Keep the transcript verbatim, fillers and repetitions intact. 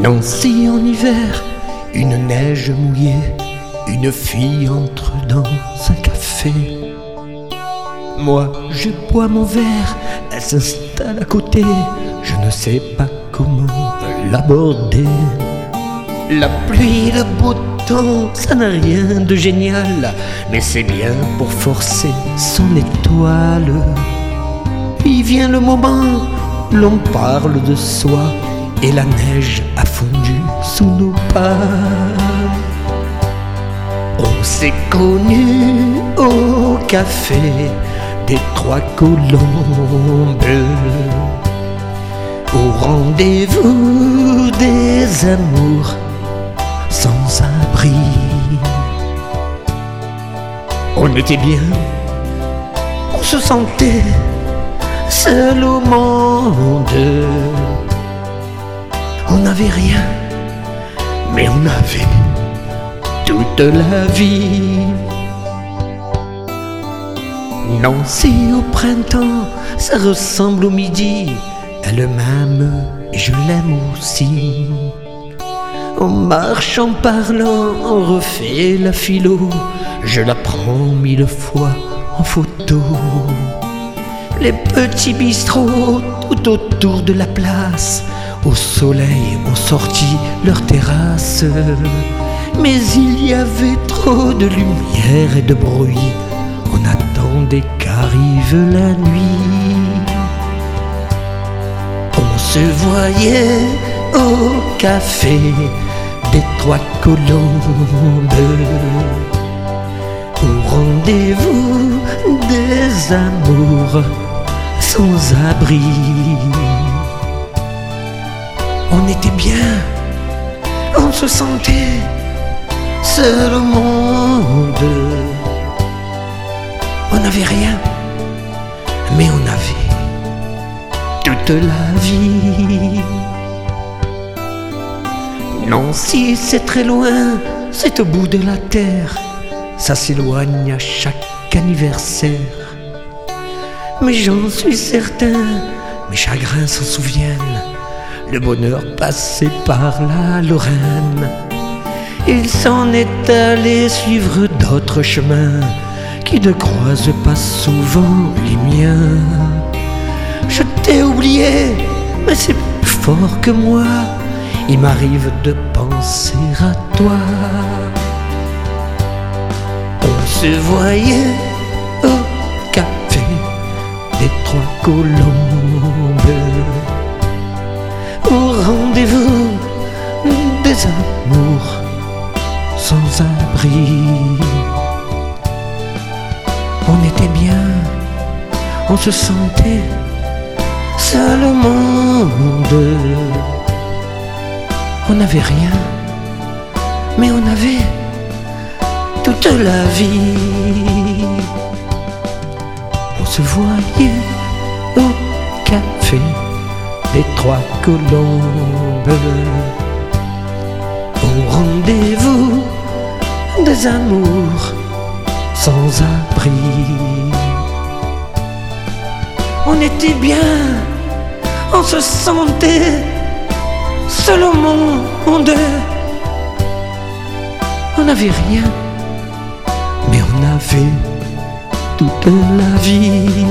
Nancy en hiver, une neige mouillée, une fille entre dans un café. Moi, je bois mon verre, elle s'installe à côté, je ne sais pas comment l'aborder. La pluie, le beau temps, ça n'a rien de génial, mais c'est bien pour forcer son étoile. Puis vient le moment, l'on parle de soi, et la neige a fondu sous nos pas. On s'est connus au café des Trois Colombes, au rendez-vous des amours sans abri. On était bien, on se sentait seul au monde. On n'avait rien, mais on avait toute la vie. Nancy au printemps, ça ressemble au midi. Elle m'aime et je l'aime aussi. On marche en parlant, on refait la philo. Je la prends mille fois en photo. Les petits bistrots tout autour de la place, au soleil ont sorti leurs terrasses. Mais il y avait trop de lumière et de bruit. On attendait qu'arrive la nuit. On se voyait au café des Trois Colombes, au rendez-vous des amours sans abri. On était bien, on se sentait seul au monde. On n'avait rien, mais on avait toute la vie. Nancy, c'est très loin, c'est au bout de la terre. Ça s'éloigne à chaque anniversaire. Mais j'en suis certain, mes chagrins s'en souviennent. Le bonheur passé par la Lorraine. Il s'en est allé suivre d'autres chemins qui ne croisent pas souvent les miens. Je t'ai oublié, mais c'est plus fort que moi. Il m'arrive de penser à toi. On se voyait au café des Trois Colombes, au rendez-vous des amours sans abri. On était bien, on se sentait seul au monde. On n'avait rien, mais on avait toute la vie. On se voyait au café des Trois Colombes, au rendez-vous des amours sans abri. On était bien, on se sentait seul au monde. On n'avait rien, mais on avait toute la vie.